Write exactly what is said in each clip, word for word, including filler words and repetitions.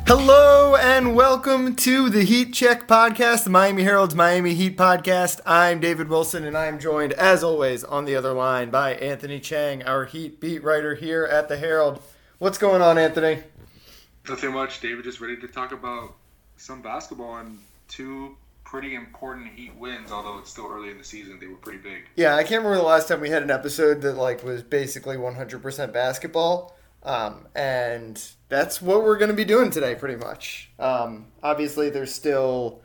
Hello and welcome to the Heat Check Podcast, the Miami Herald's Miami Heat Podcast. I'm David Wilson, and I am joined, as always, on the other line by Anthony Chang, our Heat beat writer here at the Herald. What's going on, Anthony? Nothing much, David. Just ready to talk about some basketball and two pretty important Heat wins, although it's still early in the season. They were pretty big. Yeah, I can't remember the last time we had an episode that like was basically one hundred percent basketball. Um, and that's what we're going to be doing today, pretty much. Um, obviously, there's still,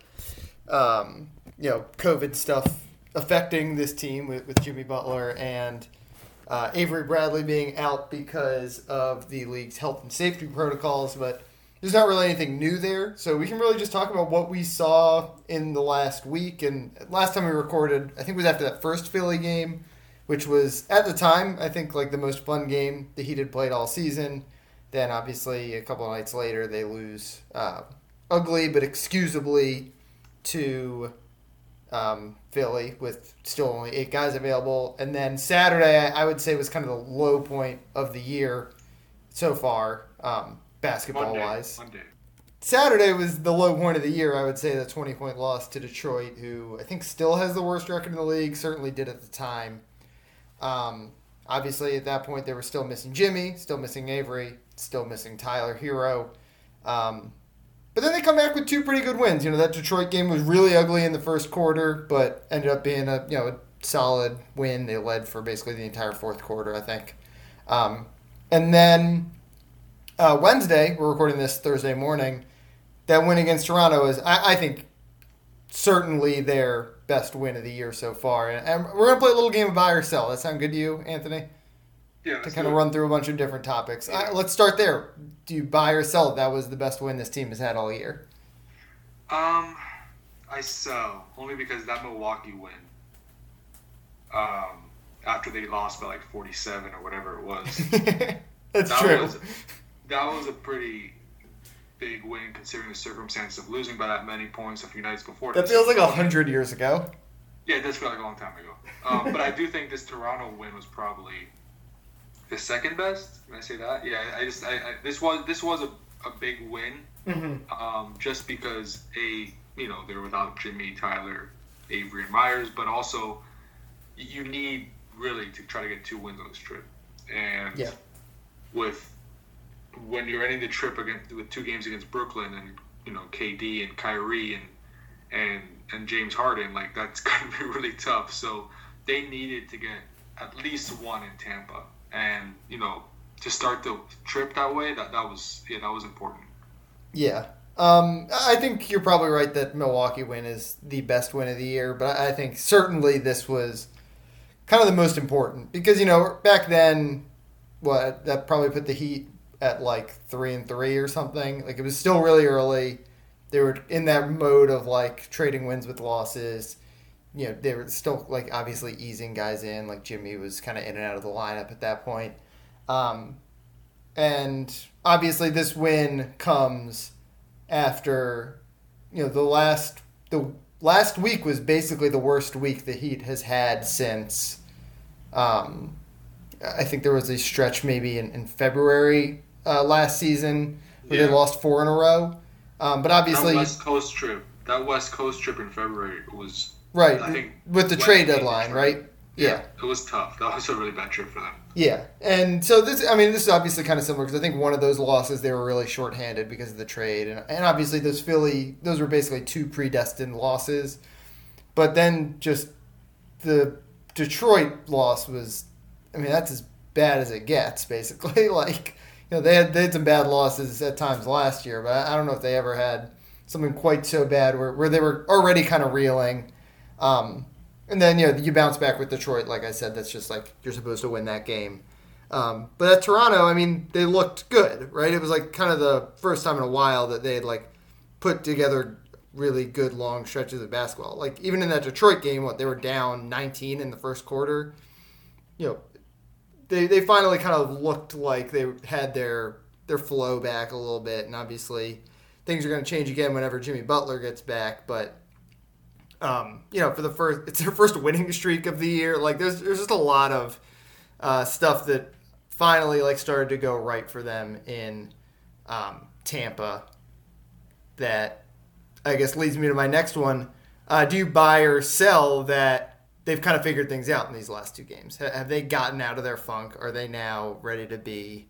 um, you know, COVID stuff affecting this team with, with Jimmy Butler and uh, Avery Bradley being out because of the league's health and safety protocols. But there's not really anything new there. So we can really just talk about what we saw in the last week. And last time we recorded, I think it was after that first Philly game, which was, at the time, I think, like the most fun game the Heat had played all season. Then, obviously, a couple of nights later, they lose uh, ugly but excusably to um, Philly with still only eight guys available. And then Saturday, I would say, was kind of the low point of the year so far, um, basketball-wise. Monday. Monday. Saturday was the low point of the year, I would say, the twenty-point loss to Detroit, who I think still has the worst record in the league, certainly did at the time. Um, obviously, at that point, they were still missing Jimmy, still missing Avery, still missing Tyler Hero. Um, but then they come back with two pretty good wins. You know, that Detroit game was really ugly in the first quarter, but ended up being a you know a solid win. They led for basically the entire fourth quarter, I think. Um, and then uh, Wednesday, we're recording this Thursday morning, that win against Toronto is, I, I think, certainly their best win of the year so far. And, and we're going to play a little game of buy or sell. That sound good to you, Anthony? Yeah. To kind of run through a bunch of different topics. Yeah. Uh, let's start there. Do you buy or sell? That was the best win this team has had all year. Um, I sell, only because that Milwaukee win, um, after they lost by like forty-seven or whatever it was. That's that true. Was, that was a pretty big win considering the circumstances of losing by that many points a few nights before. That feels like a hundred years ago. Yeah, it does feel like a long time ago. Um, but I do think this Toronto win was probably the second best. Can I say that? Yeah, I just I, I this was this was a, a big win, mm-hmm. um, just because a you know they were without Jimmy, Tyler, Avery, and Myers, but also you need really to try to get two wins on this trip, and yeah. with when you're ending the trip against with two games against Brooklyn and you know K D and Kyrie and and and James Harden, like that's going to be really tough. So they needed to get at least one in Tampa, and you know to start the trip that way, that that was yeah that was important. Yeah, um, I think you're probably right that Milwaukee win is the best win of the year, but I think certainly this was kind of the most important because you know back then, what that probably put the Heat at like three and three or something. Like it was still really early. They were in that mode of like trading wins with losses. You know, they were still like obviously easing guys in. Like Jimmy was kind of in and out of the lineup at that point. Um, and obviously this win comes after, you know, the last the last week was basically the worst week the Heat has had since. Um, I think there was a stretch maybe in, in February. Uh, last season where yeah. they lost four in a row. Um, but obviously... That West Coast trip. That West Coast trip in February was... Right. I think with the trade deadline, right? Yeah. yeah. It was tough. That was a really bad trip for them. Yeah. And so this, I mean, this is obviously kind of similar because I think one of those losses they were really shorthanded because of the trade. And, and obviously those Philly, those were basically two predestined losses. But then just the Detroit loss was, I mean, that's as bad as it gets, basically. Like... You know, they had they had some bad losses at times last year, but I don't know if they ever had something quite so bad where, where they were already kind of reeling. Um, and then, you know, you bounce back with Detroit, like I said, that's just like you're supposed to win that game. Um, but at Toronto, I mean, they looked good, right? It was like kind of the first time in a while that they had like put together really good long stretches of basketball. Like even in that Detroit game, what they were down nineteen in the first quarter, you know, They they finally kind of looked like they had their their flow back a little bit, and obviously things are going to change again whenever Jimmy Butler gets back. But um, you know, for the first, it's their first winning streak of the year. Like there's there's just a lot of uh, stuff that finally like started to go right for them in um, Tampa. that I guess leads me to my next one. Uh, do you buy or sell that they've kind of figured things out in these last two games? Have they gotten out of their funk? Are they now ready to be,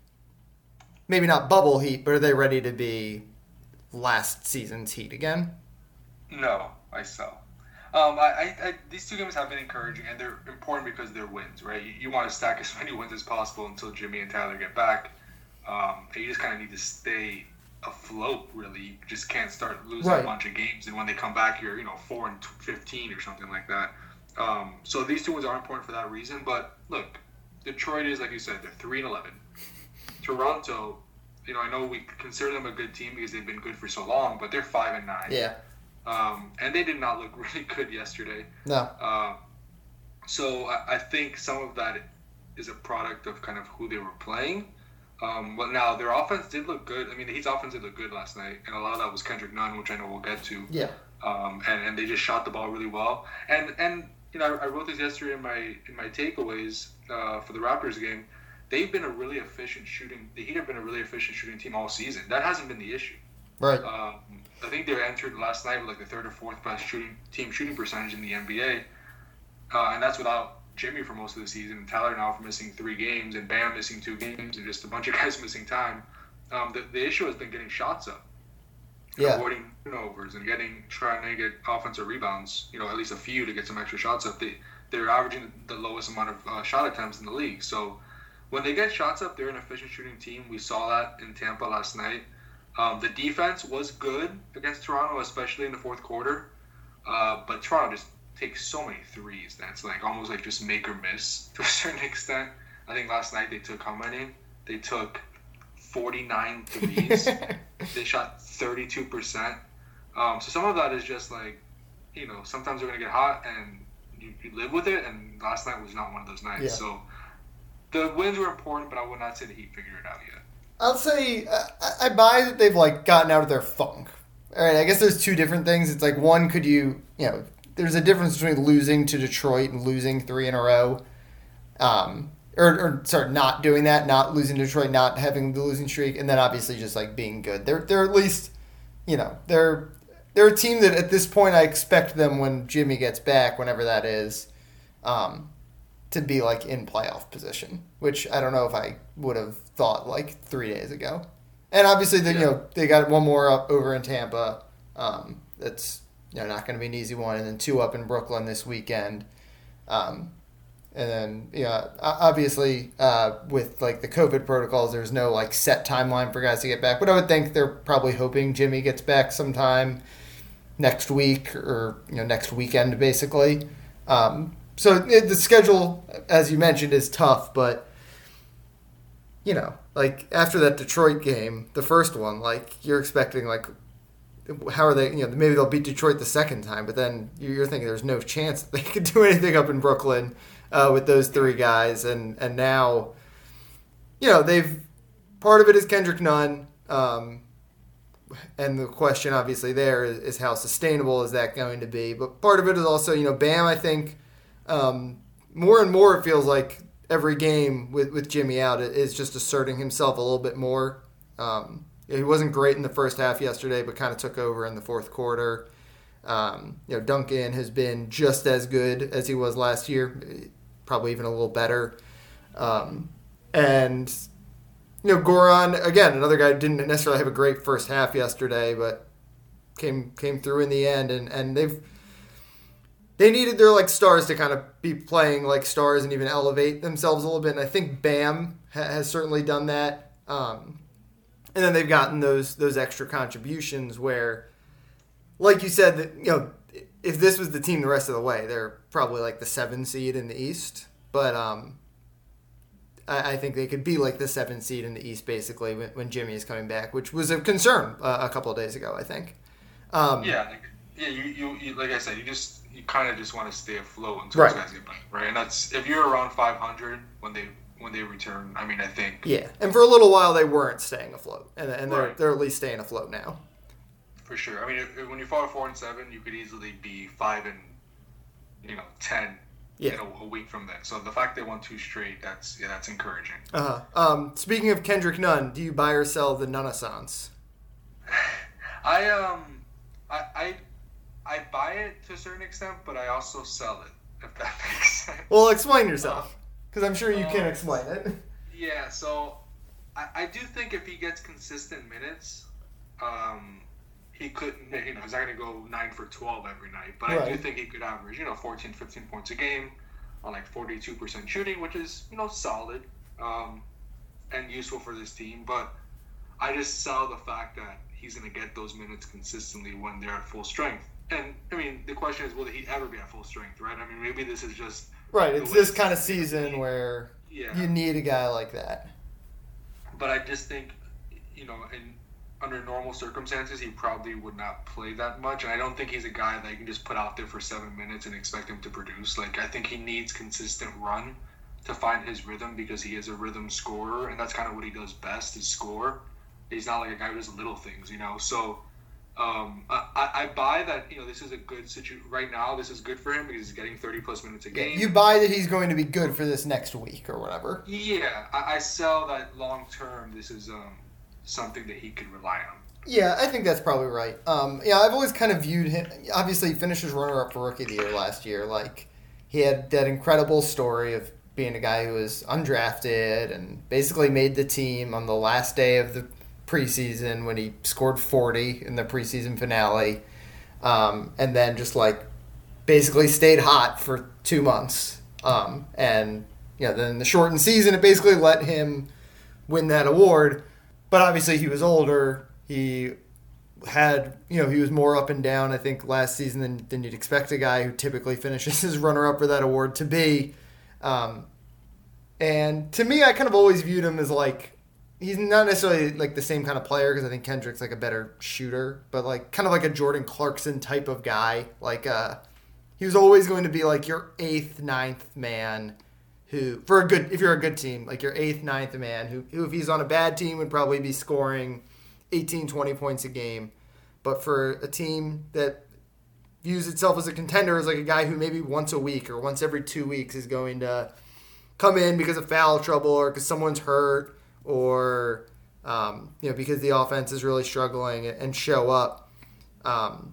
maybe not bubble Heat, but are they ready to be last season's Heat again? No, I sell. Um, I, I, I, these two games have been encouraging, and they're important because they're wins, right? You, you want to stack as many wins as possible until Jimmy and Tyler get back. Um, and you just kind of need to stay afloat, really. You just can't start losing right. a bunch of games, and when they come back, you're, you know, four and fifteen or something like that. Um, so these two wins are important for that reason. But look, Detroit is, like you said, they're three and eleven. Toronto, you know, I know we consider them a good team because they've been good for so long, but they're five and nine. Yeah. Um, and they did not look really good yesterday. No. Uh, so I, I think some of that is a product of kind of who they were playing. Um, but now their offense did look good. I mean, the Heat's offense did look good last night, and a lot of that was Kendrick Nunn, which I know we'll get to. Yeah. Um, and, and they just shot the ball really well. And and you know, I, I wrote this yesterday in my in my takeaways uh, for the Raptors game. They've been a really efficient shooting. The Heat have been a really efficient shooting team all season. That hasn't been the issue. Right. Um, I think they entered last night with like the third or fourth best shooting team shooting percentage in the N B A, uh, and that's without Jimmy for most of the season, and Tyler now for missing three games, and Bam missing two games, and just a bunch of guys missing time. Um, the, the issue has been getting shots up, yeah. avoiding turnovers, and getting trying to get offensive rebounds. You know, at least a few to get some extra shots up. They they're averaging the lowest amount of uh, shot attempts in the league. So when they get shots up, they're an efficient shooting team. We saw that in Tampa last night. Um, the defense was good against Toronto, especially in the fourth quarter. Uh, but Toronto just takes so many threes that's like almost like just make or miss to a certain extent. I think last night they took how many? They took forty-nine threes. They shot thirty-two percent. Um, so some of that is just like, you know, sometimes they're going to get hot and you, you live with it. And last night was not one of those nights. Yeah. So the wins were important, but I would not say the Heat figured it out yet. I'll say uh, I buy that they've like gotten out of their funk. All right, I guess there's two different things. It's like one, could you, you know, there's a difference between losing to Detroit and losing three in a row, um, or, or sorry, not doing that, not losing to Detroit, not having the losing streak, and then obviously just like being good. They're they're at least, you know, they're they're a team that at this point I expect them when Jimmy gets back, whenever that is, um, to be like in playoff position, which I don't know if I would have thought like three days ago. And obviously, they, yeah. you know, they got one more up over in Tampa. Um, that's, you know, not going to be an easy one, and then two up in Brooklyn this weekend. Um, and then, yeah, obviously, uh, with like the COVID protocols, there's no like set timeline for guys to get back. But I would think they're probably hoping Jimmy gets back sometime next week or, you know, next weekend, basically. Um, so the schedule, as you mentioned, is tough, but you know, like after that Detroit game, the first one, like you're expecting like, how are they, you know, maybe they'll beat Detroit the second time, but then you're thinking there's no chance that they could do anything up in Brooklyn uh, with those three guys. And, and now, you know, they've, part of it is Kendrick Nunn. Um, and the question obviously there is, is how sustainable is that going to be? But part of it is also, you know, Bam, I think um, more and more it feels like every game with, with Jimmy out is just asserting himself a little bit more. Um, he wasn't great in the first half yesterday, but kind of took over in the fourth quarter. Um, you know, Duncan has been just as good as he was last year, probably even a little better. Um, and, you know, Goran, again, another guy who didn't necessarily have a great first half yesterday, but came came through in the end. And, and they've They needed their like stars to kind of be playing like stars and even elevate themselves a little bit. And I think Bam ha- has certainly done that. Um, and then they've gotten those those extra contributions where, like you said, that you know, if this was the team the rest of the way, they're probably like the seven seed in the East. But um, I, I think they could be like the seven seed in the East basically when, when Jimmy is coming back, which was a concern uh, a couple of days ago, I think. Um, yeah, like, yeah. You, you you like I said, you just. You kind of just want to stay afloat until right. those guys get back, right? And that's if you're around five hundred when they when they return. I mean, I think yeah. And for a little while, they weren't staying afloat, and and they're right. they're at least staying afloat now. For sure. I mean, if, if, when you fall to four and seven, you could easily be five and you know ten. Yeah. You know, a week from then. So the fact they won two straight, that's yeah, that's encouraging. Uh huh. Um, speaking of Kendrick Nunn, do you buy or sell the Nunnaissance? I um, I, I I buy it to a certain extent, but I also sell it. If that makes sense. Well, explain yourself, because I'm sure you um, can explain it. Yeah, so I, I do think if he gets consistent minutes, um, he could, you know, he's not going to go nine for twelve every night, but right. I do think he could average, you know, fourteen, fifteen points a game on like forty-two percent shooting, which is, you know, solid um, and useful for this team. But I just sell the fact that he's going to get those minutes consistently when they're at full strength. And, I mean, the question is, will he ever be at full strength, right? I mean, maybe this is just... Right, it's this kind of season where yeah. you need a guy like that. But I just think, you know, in under normal circumstances, he probably would not play that much. And I don't think he's a guy that you can just put out there for seven minutes and expect him to produce. Like, I think he needs consistent run to find his rhythm because he is a rhythm scorer, and that's kind of what he does best is score. He's not like a guy who does little things, you know. So um, I, I buy that, you know, this is a good situation. Right now, this is good for him because he's getting thirty-plus minutes a game. You buy that he's going to be good for this next week or whatever. Yeah, I, I sell that long-term, this is um, something that he can rely on. Yeah, I think that's probably right. Um, yeah, I've always kind of viewed him, obviously he finished as runner-up for Rookie of the Year last year. Like, he had that incredible story of being a guy who was undrafted and basically made the team on the last day of the preseason when he scored forty in the preseason finale, um, and then just like basically stayed hot for two months. Um, and you know, then the shortened season, it basically let him win that award. But obviously, he was older. He had, you know, he was more up and down, I think, last season than, than you'd expect a guy who typically finishes as runner-up for that award to be. Um, and to me, I kind of always viewed him as like, he's not necessarily like the same kind of player because I think Kendrick's like a better shooter, but like kind of like a Jordan Clarkson type of guy. Like uh, he was always going to be like your eighth, ninth man who, for a good, if you're a good team, like your eighth, ninth man who, who if he's on a bad team would probably be scoring eighteen, twenty points a game. But for a team that views itself as a contender as like a guy who maybe once a week or once every two weeks is going to come in because of foul trouble or because someone's hurt or um, you know, because the offense is really struggling and show up. Um,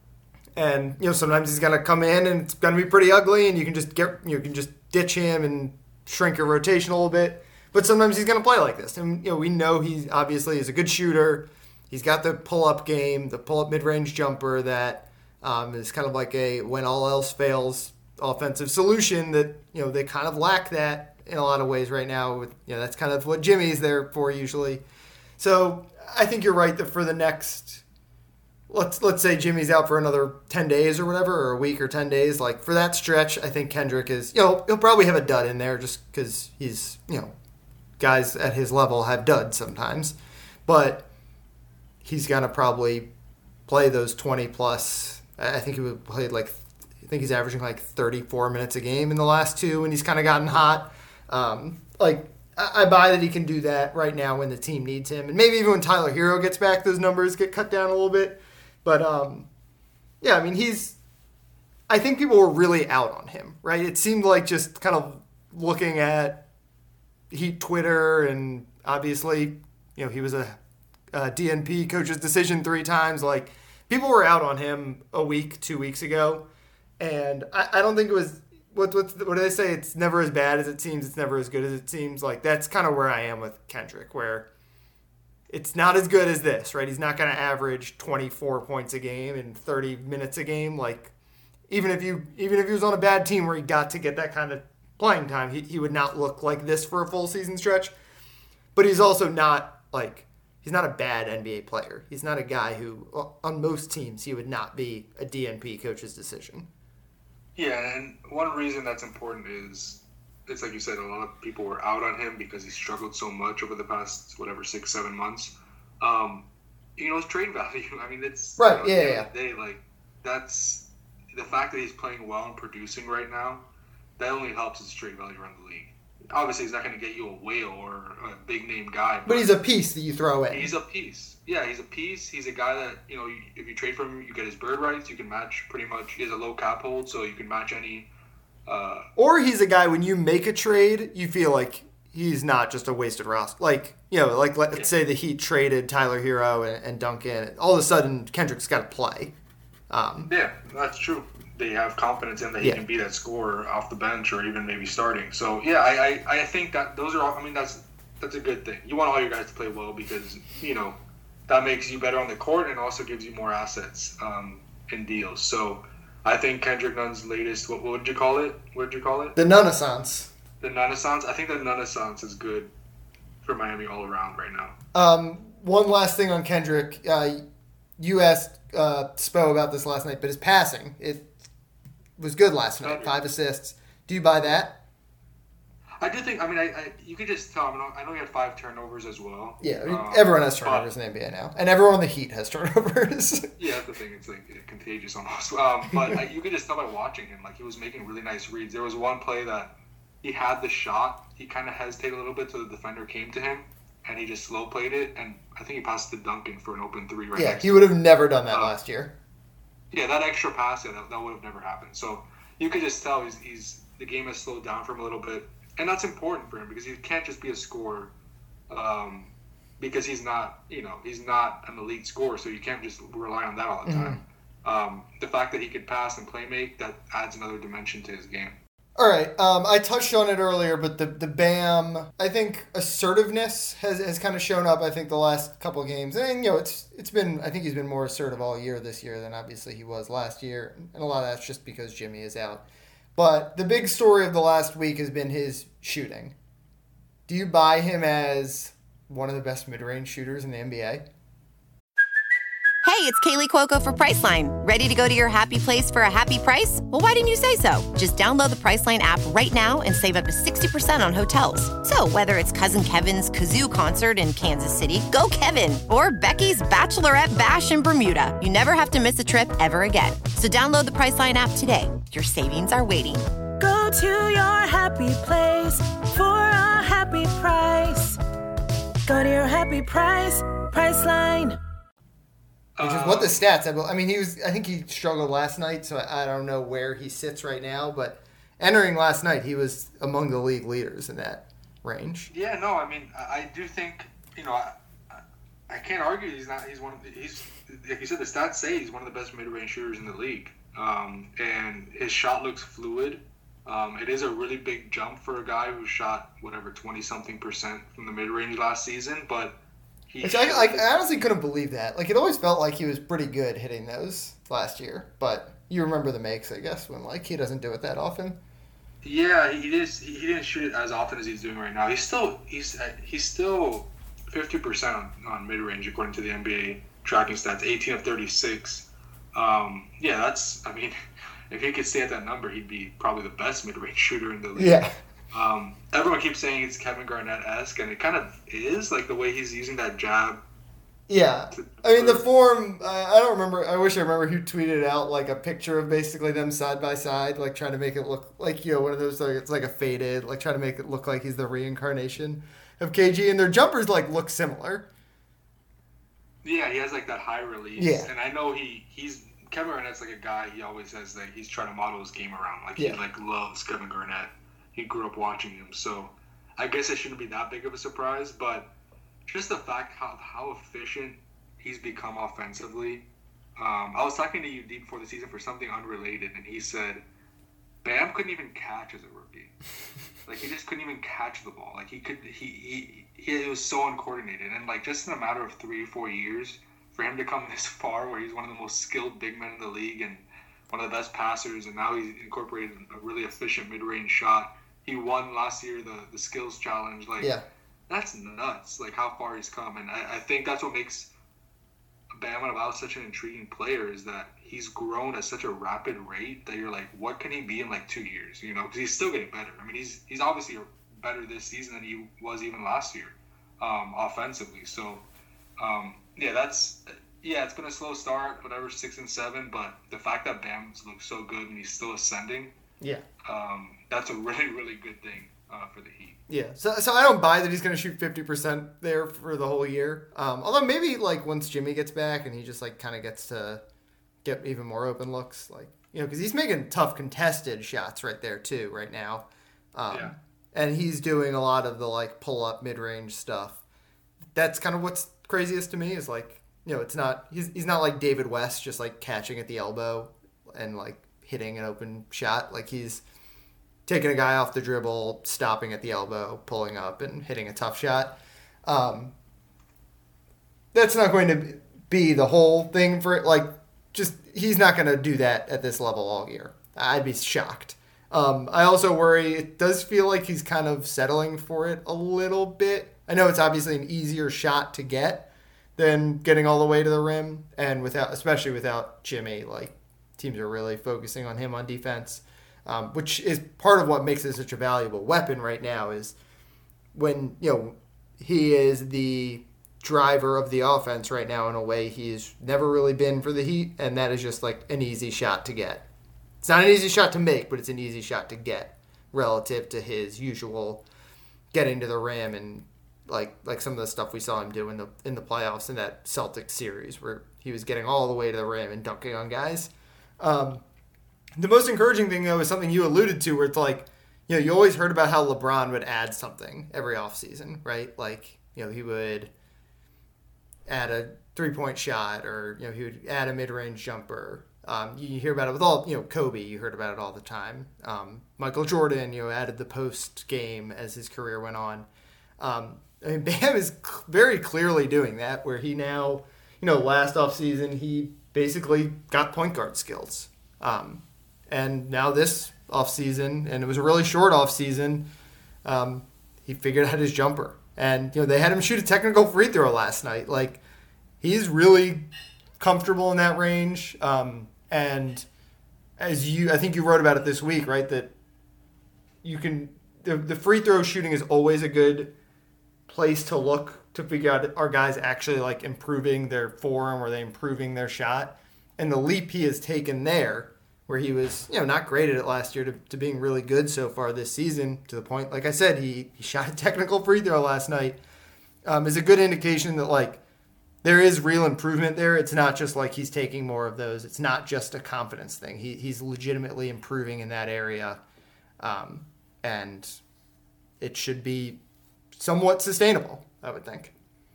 and you know, sometimes he's gonna come in and it's gonna be pretty ugly, and you can just get you can just ditch him and shrink your rotation a little bit. But sometimes he's gonna play like this, and you know, we know he obviously is a good shooter. He's got the pull-up game, the pull-up mid-range jumper that um, is kind of like a when all else fails offensive solution that you know they kind of lack that in a lot of ways right now. With you know that's kind of what Jimmy's there for usually. So I think you're right that for the next, let's let's say Jimmy's out for another ten days or whatever, or a week or ten days. Like for that stretch, I think Kendrick is, you know, he'll probably have a dud in there just because he's, you know, guys at his level have duds sometimes, but he's gonna probably play those twenty plus. I think he would play like, I think he's averaging like thirty-four minutes a game in the last two, and he's kind of gotten hot. Um, like, I, I buy that he can do that right now when the team needs him. And maybe even when Tyler Hero gets back, those numbers get cut down a little bit. But, um, yeah, I mean, he's... I think people were really out on him, right? It seemed like just kind of looking at Heat Twitter, and obviously, you know, he was a, a D N P coach's decision three times. Like, people were out on him a week, two weeks ago. And I, I don't think it was... What what what do they say? It's never as bad as it seems. It's never as good as it seems. Like that's kind of where I am with Kendrick, where it's not as good as this, right? He's not going to average twenty-four points a game and thirty minutes a game. Like even if you even if he was on a bad team where he got to get that kind of playing time, he he would not look like this for a full season stretch. But he's also not like he's not a bad N B A player. He's not a guy who on most teams he would not be a D N P coach's decision. Yeah, and one reason that's important is, it's like you said, a lot of people were out on him because he struggled so much over the past, whatever, six, seven months. Um, you know, his trade value, I mean, it's... Right, you know, yeah, at the yeah. end of the day, like, that's... The fact that he's playing well and producing right now, that only helps his trade value around the league. Obviously, he's not going to get you a whale or a big-name guy. But, but he's a piece that you throw in. He's a piece. Yeah, he's a piece. He's a guy that, you know, if you trade for him, you get his bird rights. You can match pretty much. He has a low cap hold, so you can match any. Uh, or he's a guy, when you make a trade, you feel like he's not just a wasted roster. Like, you know, like let's yeah. say the Heat traded Tyler Hero and, and Duncan. All of a sudden, Kendrick's got to play. Um, yeah, that's true. They have confidence in that he yeah. can be that scorer off the bench or even maybe starting. So, yeah, I, I, I think that those are all, I mean, that's that's a good thing. You want all your guys to play well because, you know, that makes you better on the court and also gives you more assets um, in deals. So, I think Kendrick Nunn's latest, what, what would you call it? What did you call it? The Nunaissance. The Nunaissance? I think the Nunaissance is good for Miami all around right now. Um, one last thing on Kendrick. Uh, you asked uh, Spo about this last night, but his passing, it was good last night. Five assists. Do you buy that? I do think, I mean, I, I you could just tell. I, mean, I know he had five turnovers as well. Yeah, I mean, um, everyone has turnovers but, in the N B A now. And everyone on the Heat has turnovers. Yeah, that's the thing. It's like contagious almost. Um, but I, you could just tell by watching him. Like, he was making really nice reads. There was one play that he had the shot. He kind of hesitated a little bit till the defender came to him. And he just slow played it. And I think he passed to Duncan for an open three right Yeah, next he would have never done that uh, last year. Yeah, that extra pass, yeah, that, that would have never happened. So you could just tell he's, he's the game has slowed down for him a little bit. And that's important for him because he can't just be a scorer um, because he's not, you know, he's not an elite scorer, so you can't just rely on that all the time. Mm-hmm. Um, the fact that he could pass and play make, that adds another dimension to his game. All right, um, I touched on it earlier, but the, the Bam, I think assertiveness has, has kind of shown up, I think, the last couple of games. And, you know, it's it's been, I think he's been more assertive all year this year than obviously he was last year. And a lot of that's just because Jimmy is out. But the big story of the last week has been his shooting. Do you buy him as one of the best mid-range shooters in the N B A? Hey, it's Kaylee Cuoco for Priceline. Ready to go to your happy place for a happy price? Well, why didn't you say so? Just download the Priceline app right now and save up to sixty percent on hotels. So whether it's Cousin Kevin's Kazoo Concert in Kansas City, go Kevin, or Becky's Bachelorette Bash in Bermuda, you never have to miss a trip ever again. So download the Priceline app today. Your savings are waiting. Go to your happy place for a happy price. Go to your happy price, Priceline. Which is what the stats have. I mean, he was. I think he struggled last night, so I don't know where he sits right now. But entering last night, he was among the league leaders in that range. Yeah, no, I mean, I do think, you know, I, I can't argue he's not. He's one of the, he's like you said, the stats say he's one of the best mid-range shooters in the league. Um, and his shot looks fluid. Um, it is a really big jump for a guy who shot whatever twenty something percent from the mid-range last season, but. Which I, like, I honestly couldn't believe that. Like, it always felt like he was pretty good hitting those last year. But you remember the makes, I guess, when, like, he doesn't do it that often. Yeah, he is. He didn't shoot it as often as he's doing right now. He's still he's he's still fifty percent on, on mid range according to the N B A tracking stats. eighteen of thirty-six. Um, yeah, that's. I mean, if he could stay at that number, he'd be probably the best mid range shooter in the league. Yeah. Um, everyone keeps saying it's Kevin Garnett-esque, and it kind of is, like the way he's using that jab. Yeah. To, I mean, the form, I, I don't remember, I wish I remember who tweeted out, like, a picture of basically them side by side, like, trying to make it look like, you know, one of those, like, it's like a faded, like, trying to make it look like he's the reincarnation of K G, and their jumpers, like, look similar. Yeah, he has, like, that high release. Yeah. And I know he, he's, Kevin Garnett's, like, a guy, he always says that he's trying to model his game around. Like, yeah. he, like, loves Kevin Garnett. He grew up watching him, so I guess it shouldn't be that big of a surprise, but just the fact how how efficient he's become offensively. Um, I was talking to U D before the season for something unrelated, and he said Bam couldn't even catch as a rookie. Like, he just couldn't even catch the ball. Like, he could he he, he was so uncoordinated, and like just in a matter of three four years for him to come this far, where he's one of the most skilled big men in the league and one of the best passers, and now he's incorporated a really efficient mid-range shot. He won last year the, the skills challenge. Like, yeah. That's nuts, like how far he's come. And I, I think that's what makes Bam Adebayo such an intriguing player, is that he's grown at such a rapid rate that you're like, what can he be in like two years? You know, because he's still getting better. I mean, he's he's obviously better this season than he was even last year um, offensively. So, um, yeah, that's yeah, it's been a slow start, whatever, six and seven. But the fact that Bam's looks so good and he's still ascending, yeah. Um, that's a really, really good thing uh, for the Heat. Yeah, so so I don't buy that he's going to shoot fifty percent there for the whole year. Um, although maybe, like, once Jimmy gets back and he just, like, kind of gets to get even more open looks, like, you know, because he's making tough contested shots right there, too, right now. Um, yeah. and he's doing a lot of the like pull up mid range stuff. That's kind of what's craziest to me is like, you know, it's not he's he's not like David West just like catching at the elbow and like hitting an open shot. Like he's taking a guy off the dribble, stopping at the elbow, pulling up and hitting a tough shot. Um, that's not going to be the whole thing for it. Like just he's not going to do that at this level all year. I'd be shocked. Um, I also worry it does feel like he's kind of settling for it a little bit. I know it's obviously an easier shot to get than getting all the way to the rim, and without, especially without Jimmy, like teams are really focusing on him on defense, um, which is part of what makes it such a valuable weapon right now. Is when you know he is the driver of the offense right now in a way he's never really been for the Heat, and that is just like an easy shot to get. It's not an easy shot to make, but it's an easy shot to get relative to his usual getting to the rim and like like some of the stuff we saw him do in the in the playoffs in that Celtics series where he was getting all the way to the rim and dunking on guys. Um, the most encouraging thing though is something you alluded to, where it's like, you know, you always heard about how LeBron would add something every offseason, right? Like, you know, he would add a three-point shot, or, you know, he would add a mid-range jumper. Um, you hear about it with all, you know, Kobe, you heard about it all the time. Um, Michael Jordan, you know, added the post game as his career went on. Um, I mean, Bam is cl- very clearly doing that, where he now, you know, last offseason, he basically got point guard skills. Um, and now this offseason, and it was a really short offseason, um, he figured out his jumper. And, you know, they had him shoot a technical free throw last night. Like, he's really comfortable in that range. Um, and as you, I think you wrote about it this week, right, that you can, the, the free throw shooting is always a good place to look to figure out, are guys actually like improving their form, or they improving their shot? And the leap he has taken there, where he was, you know, not great at it last year, to, to being really good so far this season, to the point, like I said, he, he shot a technical free throw last night, um, is a good indication that, like, there is real improvement there. It's not just like he's taking more of those. It's not just a confidence thing. He He's legitimately improving in that area, um, and it should be somewhat sustainable, I would think.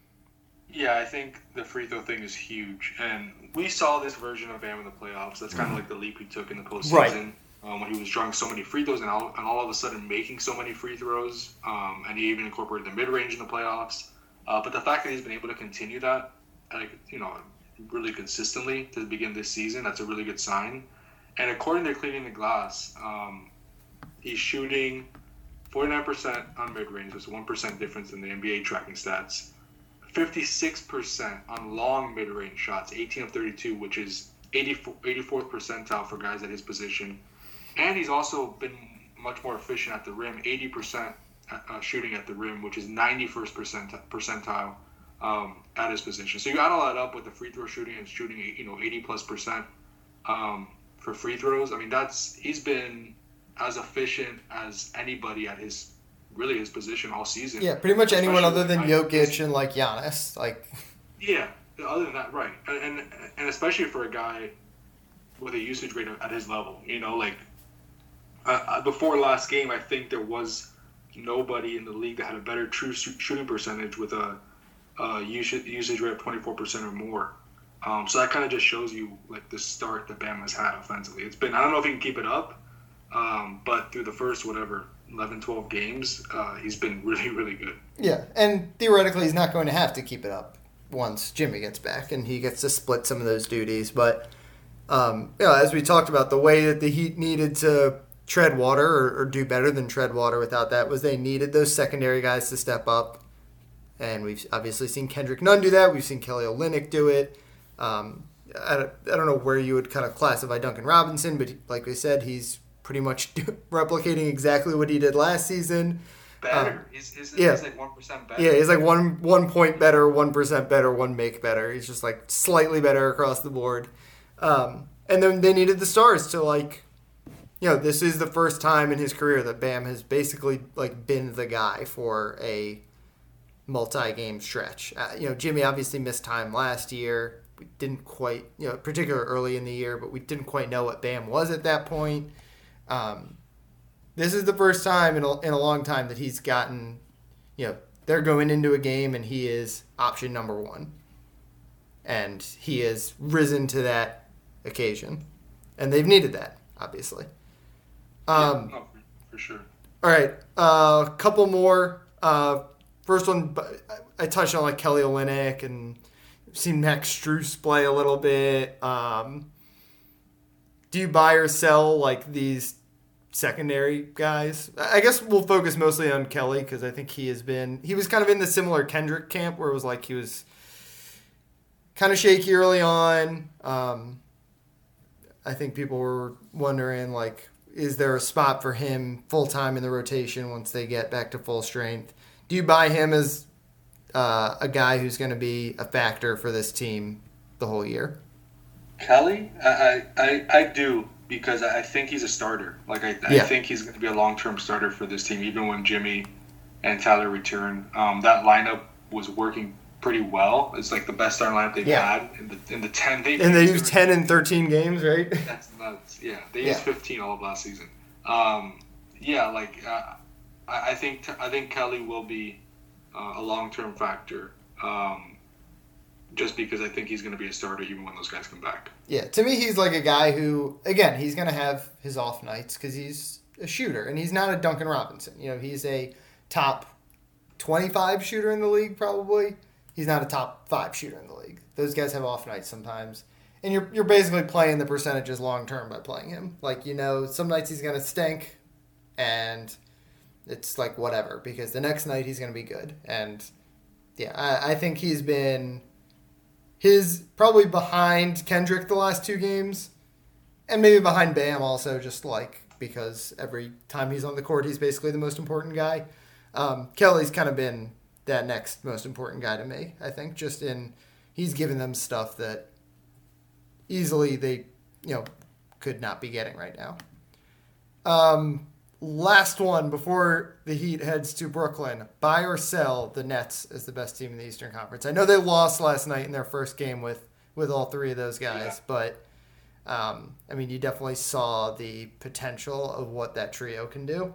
Yeah, I think the free throw thing is huge, and we saw this version of Bam in the playoffs. That's kind of like the leap he took in the postseason, right. um, when he was drawing so many free throws and all, and all of a sudden making so many free throws, um, and he even incorporated the mid-range in the playoffs. Uh, but the fact that he's been able to continue that, like, you know, really consistently to begin this season, that's a really good sign. And according to Cleaning the Glass, um, he's shooting forty-nine percent on mid-range. There's a one percent difference in the N B A tracking stats. fifty-six percent on long mid-range shots, eighteen of thirty-two, which is eighty-fourth percentile for guys at his position. And he's also been much more efficient at the rim, eighty percent uh, shooting at the rim, which is ninety-first percentile um, at his position. So you add all that up with the free throw shooting and shooting, you know, eighty plus percent um, for free throws. I mean, that's he's been as efficient as anybody at his really his position all season. Yeah, pretty much anyone other than Jokic and like Giannis. Like, yeah, other than that, right, and, and and especially for a guy with a usage rate at his level, you know, like uh, before last game, I think there was nobody in the league that had a better true shooting percentage with a, a usage usage rate of twenty-four percent or more. Um, so that kind of just shows you like the start that Bam has had offensively. It's been, I don't know if he can keep it up, um, but through the first whatever eleven, twelve games, uh, he's been really, really good. Yeah, and theoretically he's not going to have to keep it up once Jimmy gets back and he gets to split some of those duties. But, um, you know, as we talked about, the way that the Heat needed to tread water or, or do better than tread water without that was they needed those secondary guys to step up. And we've obviously seen Kendrick Nunn do that. We've seen Kelly Olynyk do it. Um, I, don't, I don't know where you would kind of classify Duncan Robinson, but like we said, he's pretty much do, replicating exactly what he did last season. Better. Um, he's, he's, yeah. he's like one percent better. Yeah, he's like one one point better, one percent better, one make better. He's just like slightly better across the board. Um, and then they needed the stars to like, you know, this is the first time in his career that Bam has basically like been the guy for a multi-game stretch. Uh, you know, Jimmy obviously missed time last year. We didn't quite, you know, particularly early in the year, but we didn't quite know what Bam was at that point. Um, this is the first time in a, in a long time that he's gotten, you know, they're going into a game and he is option number one. And he has risen to that occasion. And they've needed that, obviously. Um, yeah, no, for sure. All right, a uh, couple more. Uh, first one, I touched on like Kelly Olynyk and seen Max Strus play a little bit. Um, do you buy or sell like these secondary guys? I guess we'll focus mostly on Kelly because I think he has been, he was kind of in the similar Kendrick camp where it was like he was kind of shaky early on. Um, I think people were wondering like, is there a spot for him full-time in the rotation once they get back to full strength? Do you buy him as uh, a guy who's going to be a factor for this team the whole year? Kelly? I, I, I do, because I think he's a starter. Like I, I yeah. think he's going to be a long-term starter for this team, even when Jimmy and Tyler return. Um, that lineup was working pretty well. It's like the best starting lineup they've yeah. had in the in the ten. They and they used ten in thirteen games, right? That's nuts. Yeah, they yeah. used fifteen all of last season. Um, yeah, like uh, I, I think I think Kelly will be uh, a long term factor. Um, just because I think he's going to be a starter even when those guys come back. Yeah, to me, he's like a guy who, again, he's going to have his off nights because he's a shooter, and he's not a Duncan Robinson. You know, he's a top twenty-five shooter in the league, probably. He's not a top five shooter in the league. Those guys have off nights sometimes. And you're you're basically playing the percentages long term by playing him. Like, you know, some nights he's going to stink, and it's like whatever, because the next night he's going to be good. And, yeah, I, I think he's been his probably behind Kendrick the last two games, and maybe behind Bam also, just like because every time he's on the court, he's basically the most important guy. Um, Kelly's kind of been that next most important guy to me, I think, just in he's given them stuff that easily they, you know, could not be getting right now. Um, last one before the Heat heads to Brooklyn. Buy or sell the Nets as the best team in the Eastern Conference. I know they lost last night in their first game with, with all three of those guys, yeah. but um, I mean, you definitely saw the potential of what that trio can do.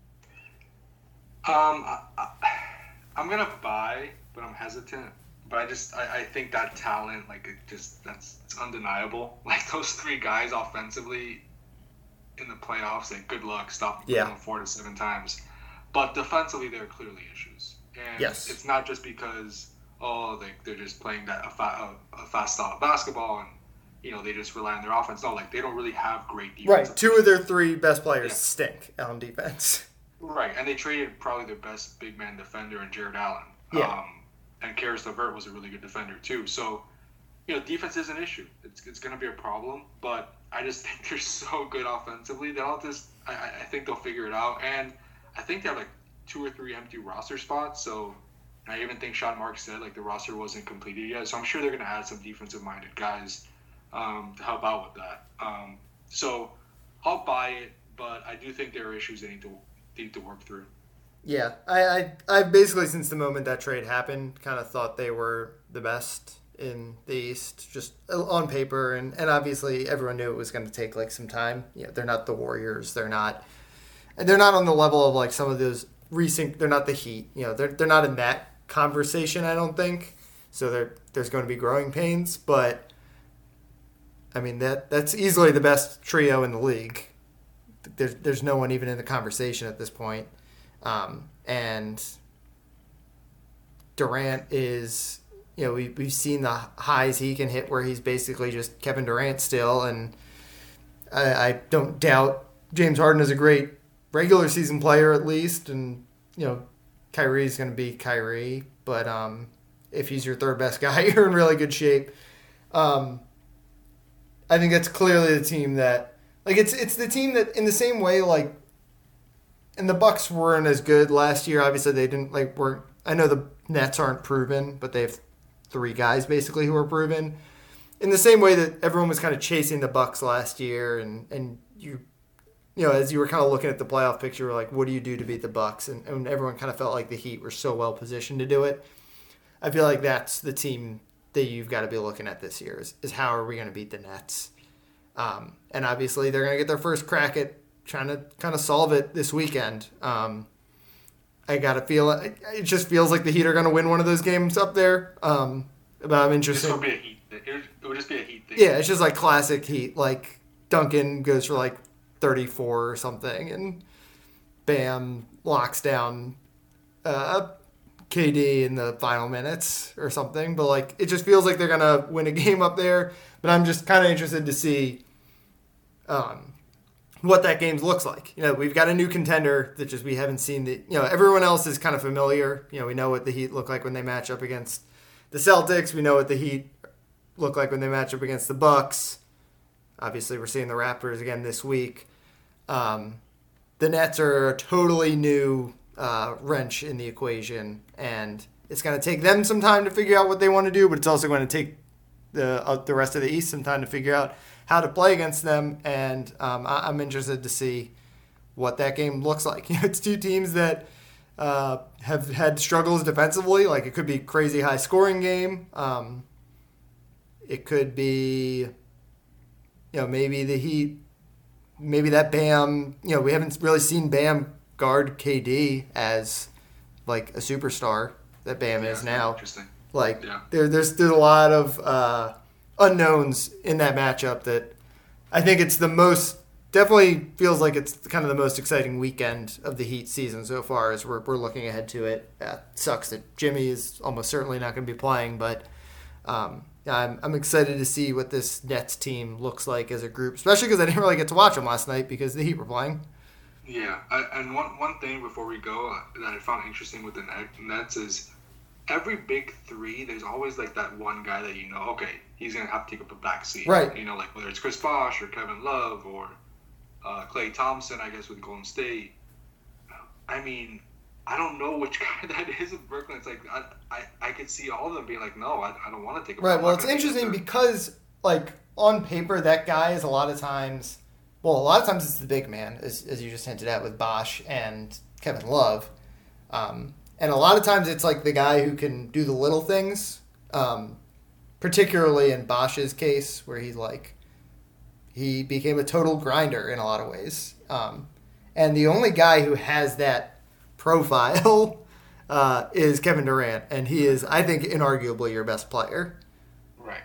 Um, I, I, I'm gonna buy, but I'm hesitant. But I just, I, I think that talent, like, it just, that's, it's undeniable. Like, those three guys offensively in the playoffs, like, good luck stopping yeah. them four to seven times. But defensively, there are clearly issues. And yes. it's not just because, oh, they, they're just playing that a, fa- a, a fast style of basketball and, you know, they just rely on their offense. No, like, they don't really have great defense. Right. Two of their three best players yeah. stink on defense. Right. And they traded probably their best big man defender in Jared Allen. Yeah. Um, and Karis LeVert was a really good defender, too. So, you know, defense is an issue. It's it's going to be a problem. But I just think they're so good offensively. They'll just, I, I think they'll figure it out. And I think they have, like, two or three empty roster spots. So I even think Sean Marks said, like, the roster wasn't completed yet. So I'm sure they're going to add some defensive-minded guys um, to help out with that. Um, so I'll buy it, but I do think there are issues they need to, they need to work through. Yeah, I, I I basically, since the moment that trade happened, kind of thought they were the best in the East, just on paper, and, and obviously everyone knew it was going to take like some time. Yeah, they're not the Warriors, they're not, they're not on the level of like some of those recent. They're not the Heat, you know, they're they're not in that conversation, I don't think. So there there's going to be growing pains, but I mean that that's easily the best trio in the league. There's there's no one even in the conversation at this point. Um, and Durant is, you know, we, we've seen the highs he can hit where he's basically just Kevin Durant still. And I, I don't doubt James Harden is a great regular season player at least. And, you know, Kyrie's going to be Kyrie. But um, if he's your third best guy, you're in really good shape. Um, I think that's clearly the team that, like, it's it's the team that in the same way, like, and the Bucks weren't as good last year. Obviously, they didn't like. Weren't I know the Nets aren't proven, but they have three guys basically who are proven. In the same way that everyone was kind of chasing the Bucks last year, and, and you, you know, as you were kind of looking at the playoff picture, like, what do you do to beat the Bucks? And, and everyone kind of felt like the Heat were so well positioned to do it. I feel like that's the team that you've got to be looking at this year. Is, is how are we going to beat the Nets? Um, and obviously, they're going to get their first crack at trying to kind of solve it this weekend. Um, I got to feel it. It just feels like the Heat are going to win one of those games up there. Um, but I'm interested. This would be a Heat thing. It would, it would just be a Heat thing. Yeah, it's just like classic Heat. Like Duncan goes for like thirty-four or something, and Bam locks down uh, K D in the final minutes or something. But like, it just feels like they're gonna win a game up there. But I'm just kind of interested to see um, what that game looks like. You know, we've got a new contender that just we haven't seen. The you know, everyone else is kind of familiar. You know, we know what the Heat look like when they match up against the Celtics. We know what the Heat look like when they match up against the Bucks. Obviously, we're seeing the Raptors again this week. Um, the Nets are a totally new uh, wrench in the equation, and it's going to take them some time to figure out what they want to do, but it's also going to take the uh, the rest of the East some time to figure out how to play against them, and um, I- I'm interested to see what that game looks like. You know, it's two teams that uh, have had struggles defensively. Like, it could be a crazy high-scoring game. Um, it could be, you know, maybe the Heat, maybe that Bam, you know, we haven't really seen Bam guard K D as, like, a superstar that Bam Yeah, is now. Interesting. Like, Yeah. there, there's there's a lot of uh, unknowns in that matchup that I think it's the most, definitely feels like it's kind of the most exciting weekend of the Heat season so far as we're, we're looking ahead to it. Uh, sucks that Jimmy is almost certainly not going to be playing, but um, yeah, I'm, I'm excited to see what this Nets team looks like as a group, especially because I didn't really get to watch them last night because the Heat were playing. Yeah, I, and one one thing before we go uh, that I found interesting with the Net- Nets is every big three, there's always like that one guy that you know, okay, he's going to have to take up a back seat. Right. You know, like whether it's Chris Bosh or Kevin Love or uh, Klay Thompson, I guess, with Golden State. I mean, I don't know which guy that is with Brooklyn. It's like, I I, I could see all of them being like, no, I, I don't want to take a Right. I'm Well, not it's gonna take a interesting third. because, like, on paper, that guy is a lot of times, well, a lot of times it's the big man, as, as you just hinted at with Bosh and Kevin Love. Um, and a lot of times it's like the guy who can do the little things, um, particularly in Bosh's case, where he's like, he became a total grinder in a lot of ways. Um, and the only guy who has that profile uh, is Kevin Durant. And he is, I think, inarguably your best player. Right.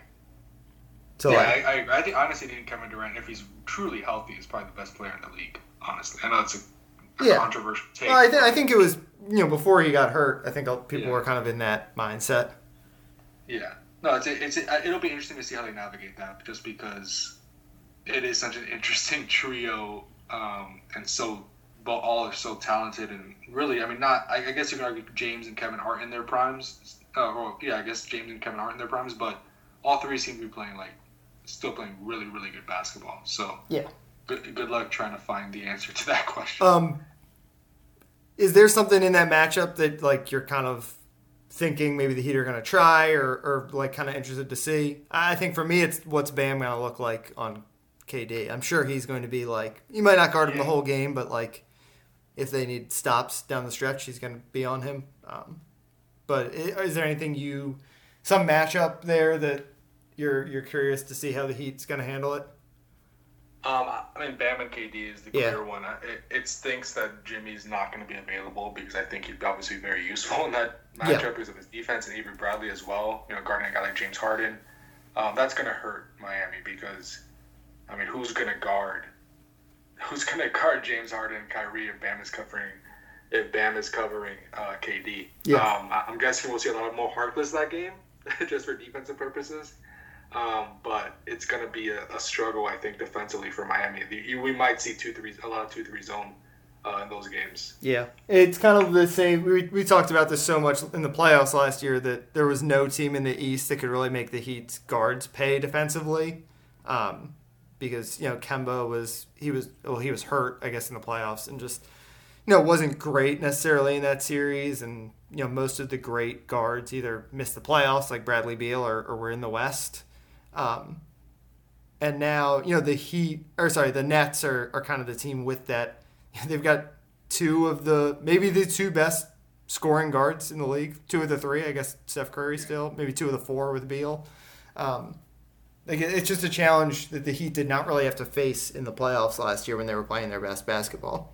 So yeah, like, I, I, I think honestly think Kevin Durant, if he's truly healthy, is probably the best player in the league. Honestly, I know it's a, a Yeah. controversial take. well, I, th- I think it was, you know, before he got hurt, I think people Yeah. were kind of in that mindset. Yeah, no, it's it's it'll be interesting to see how they navigate that, just because it is such an interesting trio, um, and so but all are so talented and really, I mean, not I, I guess you can argue James and Kevin aren't in their primes. Uh, or yeah, I guess James and Kevin aren't in their primes, but all three seem to be playing like still playing really really good basketball. So Yeah. good good luck trying to find the answer to that question. Um, is there something in that matchup that, like, you're kind of thinking maybe the Heat are going to try or, or, like, kind of interested to see? I think for me, it's what's Bam going to look like on K D. I'm sure he's going to be, like, you might not guard him the whole game, but, like, if they need stops down the stretch, he's going to be on him. Um, but i- is there anything you, some matchup there that you're you're curious to see how the Heat's going to handle it? Um, I mean, Bam and K D is the Yeah. clear one. I- It, it stinks that Jimmy's not going to be available because I think he'd obviously be very useful in that matchup Yeah. because of his defense and Avery Bradley as well. You know, guarding a guy like James Harden. Um, that's going to hurt Miami because, I mean, who's going to guard? Who's going to guard James Harden and Kyrie if Bam is covering? If Bam is covering uh, K D? Yeah. Um, I- I'm guessing we'll see a lot more Harkless that game, just for defensive purposes. Um, but it's going to be a, a struggle, I think, defensively for Miami. The, we might see two three, a lot of two three zone uh, in those games. Yeah, it's kind of the same. We we talked about this so much in the playoffs last year that there was no team in the East that could really make the Heat's guards pay defensively, um, because you know Kemba was he was well he was hurt I guess in the playoffs and just you know wasn't great necessarily in that series, and you know most of the great guards either missed the playoffs like Bradley Beal or, or were in the West. Um, and now, you know, the Heat, or sorry, the Nets are, are kind of the team with that. They've got two of the, maybe the two best scoring guards in the league. Two of the three, I guess Steph Curry still. Maybe two of the four with Beal. Um, Like it's just a challenge that the Heat did not really have to face in the playoffs last year when they were playing their best basketball.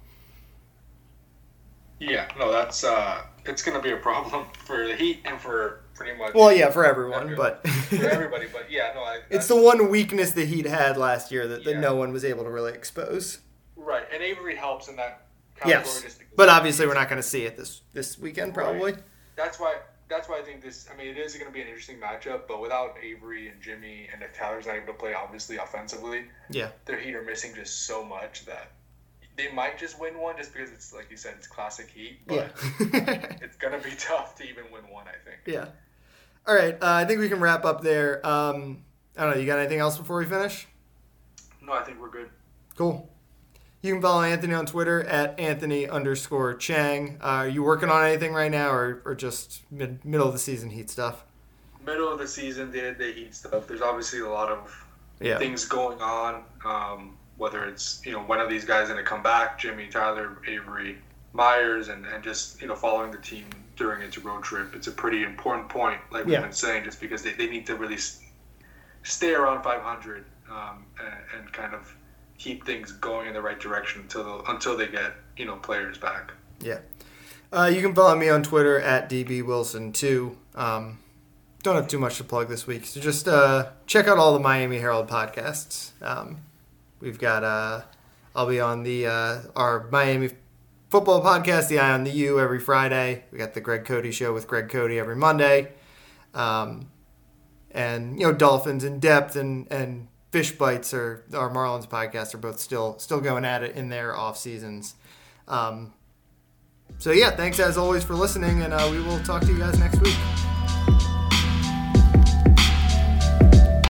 Yeah, no, that's uh, it's going to be a problem for the Heat and for pretty much. Well, yeah, for everyone, everyone. but for everybody. But yeah, no, I, it's the one weakness the Heat had last year that, that Yeah. no one was able to really expose. Right, and Avery helps in that category. Yes, just because but obviously we're not going to see it this this weekend probably. Right. That's why. That's why I think this. I mean, it is going to be an interesting matchup. But without Avery and Jimmy, and if Tyler's not able to play, obviously offensively, Yeah, their Heat are missing just so much that they might just win one, just because it's like you said, it's classic Heat. But yeah, it's going to be tough to even win one, I think. yeah. All right, uh, I think we can wrap up there. Um, I don't know. You got anything else before we finish? No, I think we're good. Cool. You can follow Anthony on Twitter at Anthony underscore Chang. Uh, are you working on anything right now, or, or just mid, middle of the season Heat stuff? Middle of the season, day-to-day Heat stuff. There's obviously a lot of Yeah. things going on. Um, whether it's, you know, when are these guys going to come back? Jimmy, Tyler, Avery, Myers, and, and just, you know, following the team during its road trip. It's a pretty important point, like we've Yeah. been saying, just because they, they need to really s- stay around five hundred um, and, and kind of keep things going in the right direction until until they get, you know, players back. Yeah. Uh, you can follow me on Twitter at D B Wilson two. Um, don't have too much to plug this week, so just uh, check out all the Miami Herald podcasts. Um, we've got, uh, I'll be on the uh, our Miami football podcast, The Eye on the U, every Friday. We got the Greg Cody Show with Greg Cody every Monday. Um, and, you know, Dolphins in Depth and, and Fish Bites, or our Marlins podcast, are both still still going at it in their off seasons. Um, so yeah, thanks as always for listening, and uh, we will talk to you guys next week.